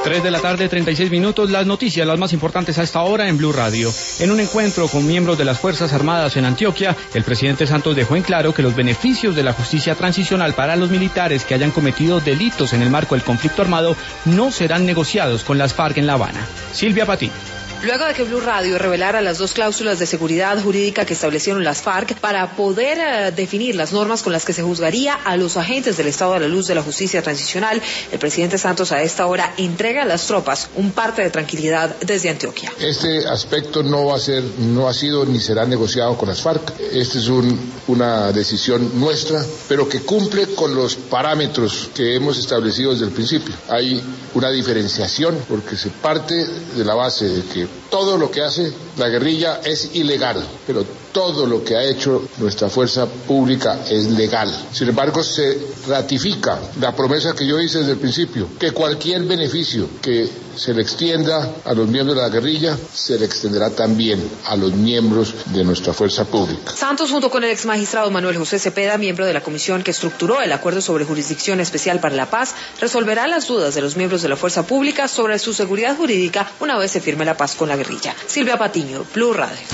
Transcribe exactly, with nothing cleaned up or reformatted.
tres de la tarde, treinta y seis minutos, las noticias, las más importantes a esta hora en Blue Radio. En un encuentro con miembros de las Fuerzas Armadas en Antioquia, el presidente Santos dejó en claro que los beneficios de la justicia transicional para los militares que hayan cometido delitos en el marco del conflicto armado no serán negociados con las FARC en La Habana. Silvia Patiño. Luego de que Blue Radio revelara las dos cláusulas de seguridad jurídica que establecieron las FARC para poder uh, definir las normas con las que se juzgaría a los agentes del Estado a la luz de la justicia transicional, el presidente Santos a esta hora entrega a las tropas un parte de tranquilidad desde Antioquia. Este aspecto no va a ser, no ha sido ni será negociado con las FARC. Esta es un, una decisión nuestra, pero que cumple con los parámetros que hemos establecido desde el principio. Hay una diferenciación porque se parte de la base de que todo lo que hace la guerrilla es ilegal, pero todo lo que ha hecho nuestra fuerza pública es legal. Sin embargo, se ratifica la promesa que yo hice desde el principio, que cualquier beneficio que se le extienda a los miembros de la guerrilla, se le extenderá también a los miembros de nuestra fuerza pública. Santos, junto con el ex magistrado Manuel José Cepeda, miembro de la comisión que estructuró el acuerdo sobre jurisdicción especial para la paz, resolverá las dudas de los miembros de la fuerza pública sobre su seguridad jurídica una vez se firme la paz con la guerrilla. Silvia Patiño, Blue Radio.